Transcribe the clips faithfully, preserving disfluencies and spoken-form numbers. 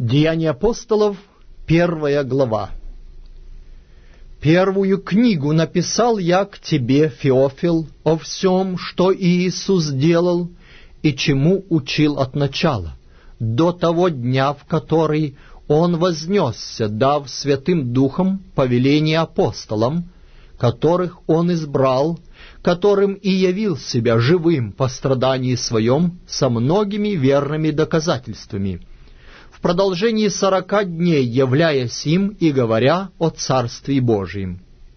Деяния апостолов, первая глава. Первую книгу написал я к тебе, Феофил, о всем, что Иисус делал и чему учил от начала, до того дня, в который Он вознесся, дав Святым Духом повеление апостолам, которых Он избрал, которым и явил себя живым по страдании Своем со многими верными доказательствами, в продолжении сорока дней являясь им и говоря о Царстве Божьем.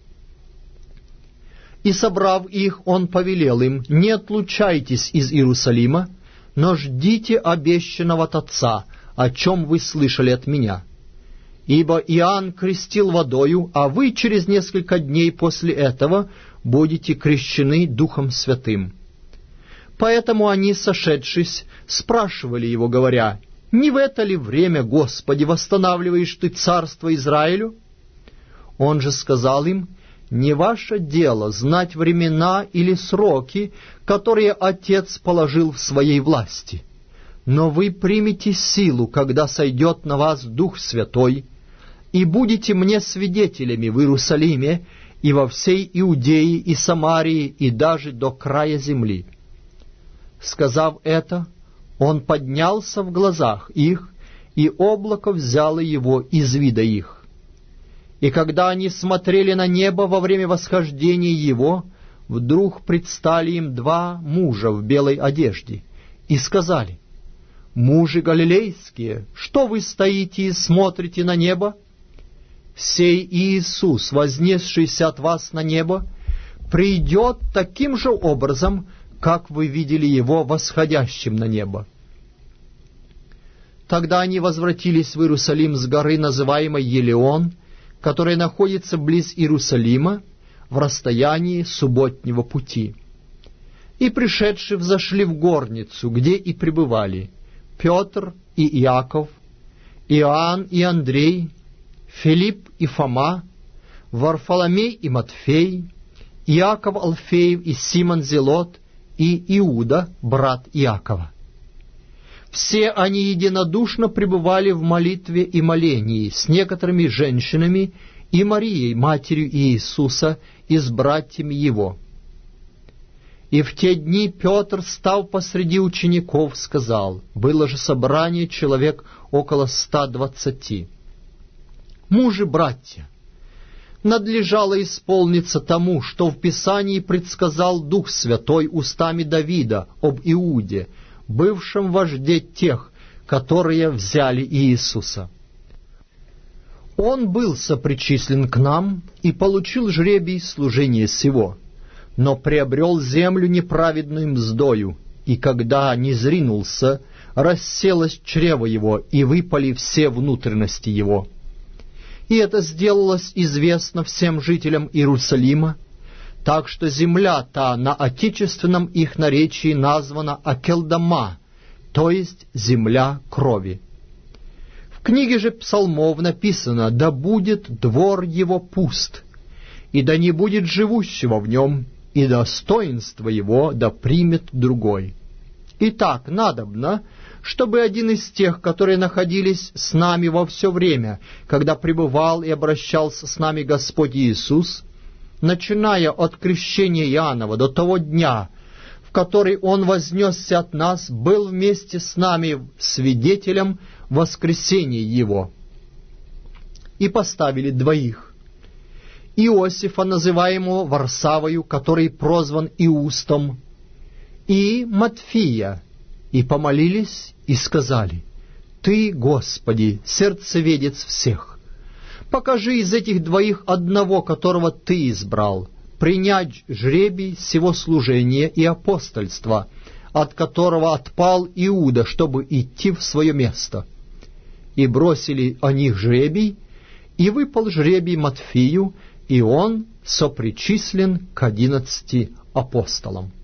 И, собрав их, Он повелел им: «Не отлучайтесь из Иерусалима, но ждите обещанного от Отца, о чем вы слышали от Меня. Ибо Иоанн крестил водою, а вы через несколько дней после этого будете крещены Духом Святым». Поэтому они, сошедшись, спрашивали Его, говоря: «Не в это ли время, Господи, восстанавливаешь Ты царство Израилю?» Он же сказал им: «Не ваше дело знать времена или сроки, которые Отец положил в Своей власти. Но вы примете силу, когда сойдет на вас Дух Святой, и будете мне свидетелями в Иерусалиме и во всей Иудее и Самарии и даже до края земли». Сказав это, Он поднялся в глазах их, и облако взяло Его из вида их. И когда они смотрели на небо во время восхождения Его, вдруг предстали им два мужа в белой одежде, и сказали: «Мужи галилейские, что вы стоите и смотрите на небо? Сей Иисус, вознесшийся от вас на небо, придет таким же образом, как вы видели Его восходящим на небо». Тогда они возвратились в Иерусалим с горы, называемой Елеон, которая находится близ Иерусалима, в расстоянии субботнего пути. И, пришедшие, взошли в горницу, где и пребывали Петр и Иаков, Иоанн и Андрей, Филипп и Фома, Варфоломей и Матфей, Иаков Алфеев и Симон Зелот, и Иуда, брат Иакова. Все они единодушно пребывали в молитве и молении с некоторыми женщинами и Марией, матерью Иисуса, и с братьями Его. И в те дни Петр, став посреди учеников, сказал: было же собрание человек около ста двадцати: «Мужи, братья, надлежало исполниться тому, что в Писании предсказал Дух Святой устами Давида об Иуде, бывшем вожде тех, которые взяли Иисуса. Он был сопричислен к нам и получил жребий служения сего, но приобрел землю неправедную мздою, и когда не зринулся, расселось чрево его, и выпали все внутренности его. И это сделалось известно всем жителям Иерусалима, так что земля та на отечественном их наречии названа Акелдама, то есть земля крови. В книге же псалмов написано: «Да будет двор его пуст, и да не будет живущего в нем, и достоинство его да примет другой». Итак, надобно, чтобы один из тех, которые находились с нами во все время, когда пребывал и обращался с нами Господь Иисус, начиная от крещения Иоаннова до того дня, в который Он вознесся от нас, был вместе с нами свидетелем воскресения Его. И поставили двоих: Иосифа, называемого Варсавою, который прозван Иустом, и Матфия, и помолились, и сказали: «Ты, Господи, сердцеведец всех, покажи из этих двоих одного, которого Ты избрал, принять жребий сего служения и апостольства, от которого отпал Иуда, чтобы идти в свое место». И бросили о них жребий, и выпал жребий Матфию, и он сопричислен к одиннадцати апостолам.